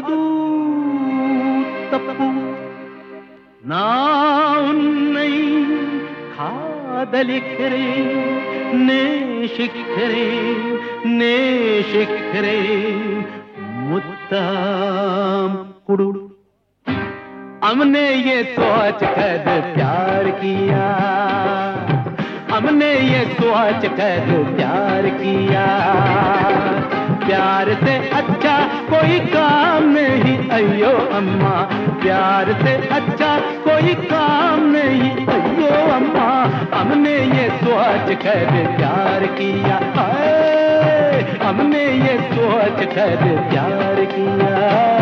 ಅದು ತಪ್ಪು. நான் உன்னை காதலிக்கிறேன், நேசிக்கிறேன், நேசிக்கிறேன். முத்தாம் குடு. हमने ये सोच कर प्यार किया, हमने ये सोच कर प्यार किया. प्यार से अच्छा कोई काम नहीं अयो अम्मा, प्यार से अच्छा कोई काम नहीं अयो अम्मा. हमने ये सोच कर प्यार किया, हमने ये सोच कर प्यार किया.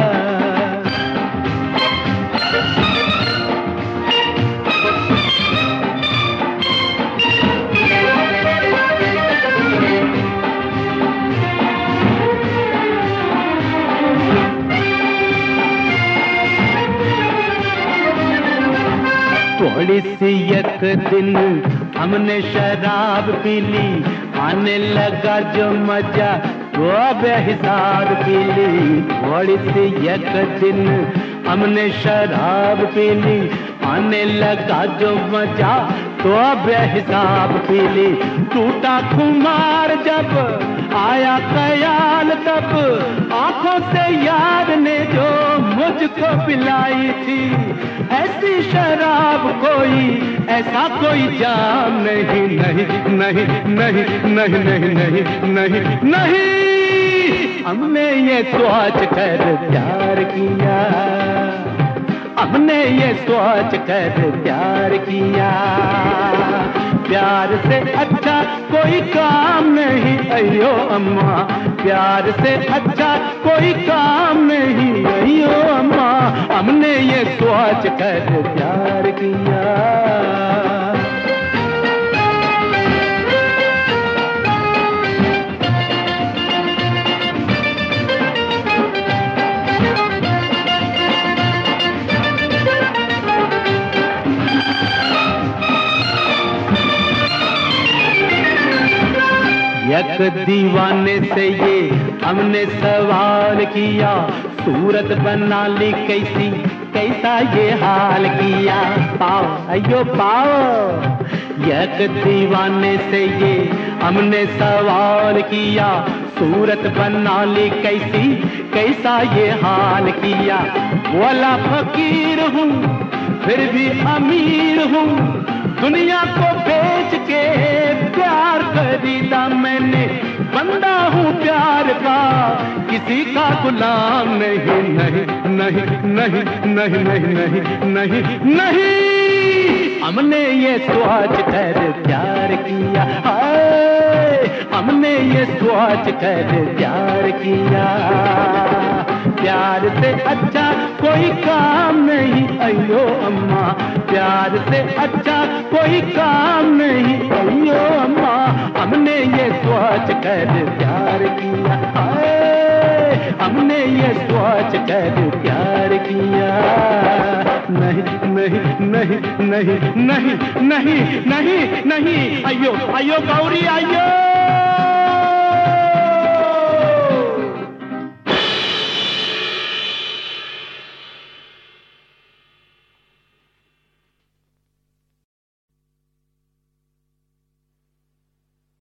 थोड़ी सी एक दिन हमने शराब पी ली, आने लगा जो मजा वो बेहिसाब पी ली. थोड़ी सी एक दिन हमने शराब पी ली, आने लगा जो मजा तो बेहिसाब पी ली. टूटा खुमार जब आया ख्याल तब आंखों से याद ने जो मुझको पिलाई थी. ऐसी शराब कोई ऐसा कोई जाम नहीं नहीं नहीं नहीं नहीं नहीं नहीं नहीं नहीं. हमने ये सोच कर प्यार किया, हमने ये सोच कर प्यार किया. प्यार से अच्छा कोई काम नहीं अयो अम्मा, प्यार से अच्छा कोई काम नहीं अयो अम्मा. हमने ये सोच कर प्यार किया. एक दीवाने से ये हमने सवाल किया, सूरत बना ली कैसी कैसा ये हाल किया. पाओ अयो पाओ. एक दीवाने से ये हमने सवाल किया, सूरत बना ली कैसी कैसा ये हाल किया. वाला फकीर हूँ फिर भी अमीर हूँ, दुनिया को बेच के प्यार खरीदा मैंने. बंदा हूँ प्यार का किसी का गुलाम नहीं नहीं नहीं नहीं नहीं नहीं नहीं नहीं नहीं. हमने ये सोच कर प्यार किया, हमने ये सोच कर प्यार किया. प्यार से अच्छा कोई काम नहीं अयो अम्मा, प्यार से अच्छा कोई काम नहीं अयो अम्मा. हमने ये सोच कर प्यार किया, हमने ये सोच कर प्यार किया. नहीं नहीं नहीं नहीं नहीं नहीं नहीं नहीं अयो अयो गौरी अयो.